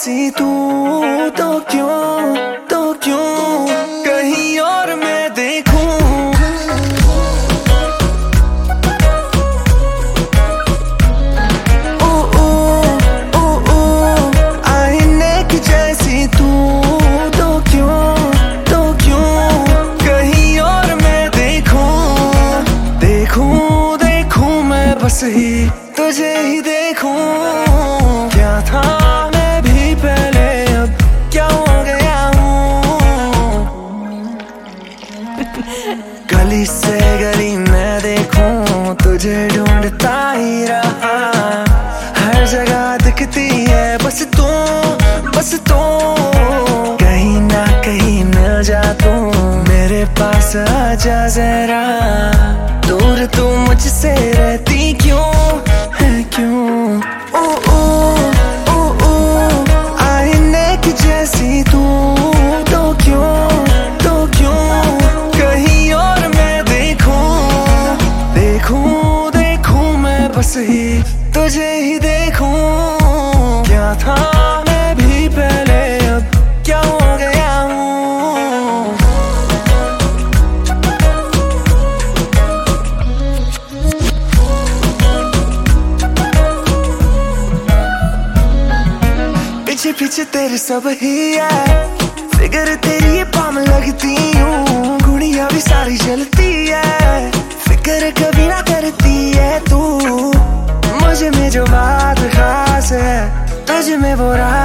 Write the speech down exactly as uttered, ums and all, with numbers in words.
जैसी तू, तो क्यों तो क्यों कहीं और मैं देखूं। ओ ओ ओ ओ आईने की जैसी तू, तो क्यों तो क्यों कहीं और मैं देखूं। देखूं देखूं मैं बस ही तुझे ही देखूं। क्या था मैं भी पहले, अब क्या हो गया हूँ। गली से गली मैं देखूं, तुझे ढूंढता ही रहा। हर जगह दिखती है बस तू, बस तू। कहीं ना कहीं मिल जा तू, मेरे पास आजा जरा। दूर तू मुझसे रहती क्यों है, क्यों। ओ ओ ओ ओ आईने की जैसी तू, तो क्यों तो क्यों कहीं और मैं देखूं। देखूं देखूं मैं बस ही तुझे ही देखूं। क्या था मैं भी पहले, अब क्या हो गया हूँ। पीछे पीछे तेरे सब ही है, फिगर तेरी ये पाम लगती हूँ। गुड़िया भी सारी जलती है, फिक्र कभी ना करती है तू। मुझ में जो बात खास है, तुझ में वो राज